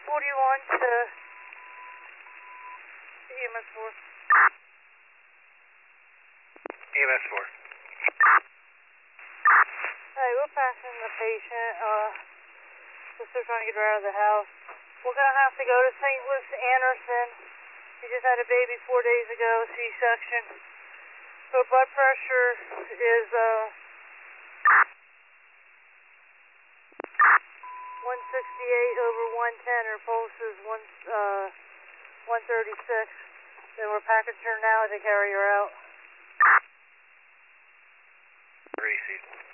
41 to EMS 4. EMS 4. Hey, we're passing the patient. Just they're trying to get her out of the house. We're gonna have to go to St. Luke's Anderson. She just had a baby 4 days ago, C-section. Her blood pressure is 168 over 110. Her pulse is 136. Then we're packaging her now to carry her out. Received.